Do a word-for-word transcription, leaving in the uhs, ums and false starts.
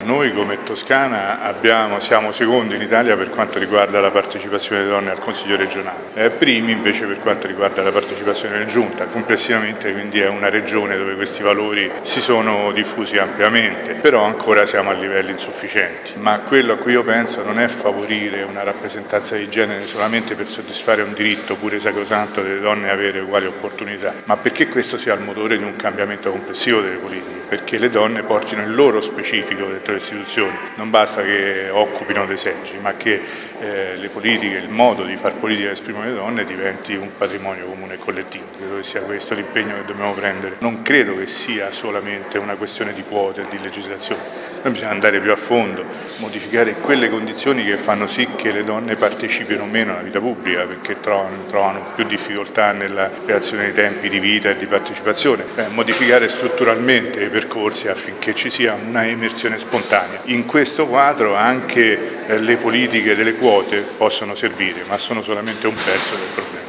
Noi come Toscana abbiamo, siamo secondi in Italia per quanto riguarda la partecipazione delle donne al Consiglio regionale, eh, primi invece per quanto riguarda la partecipazione in Giunta. Complessivamente quindi è una regione dove questi valori si sono diffusi ampiamente, però ancora siamo a livelli insufficienti. Ma quello a cui io penso non è favorire una rappresentanza di genere solamente per soddisfare un diritto pure sacrosanto delle donne avere uguali opportunità, ma perché questo sia il motore di un cambiamento complessivo delle politiche, perché le donne portino il loro specifico dentro le istituzioni. Non basta che occupino dei seggi, ma che eh, le politiche, il modo di far politica che esprimono le donne diventi un patrimonio comune e collettivo. Credo che sia questo l'impegno che dobbiamo prendere. Non credo che sia solamente una questione di quote e di legislazione. Noi bisogna andare più a fondo, modificare quelle condizioni che fanno sì che le donne partecipino meno alla vita pubblica, perché trovano, trovano più difficoltà nella creazione di tempi di vita e di partecipazione, eh, modificare strutturalmente i percorsi affinché ci sia una emersione spontanea. In questo quadro anche eh, le politiche delle quote possono servire, ma sono solamente un pezzo del problema.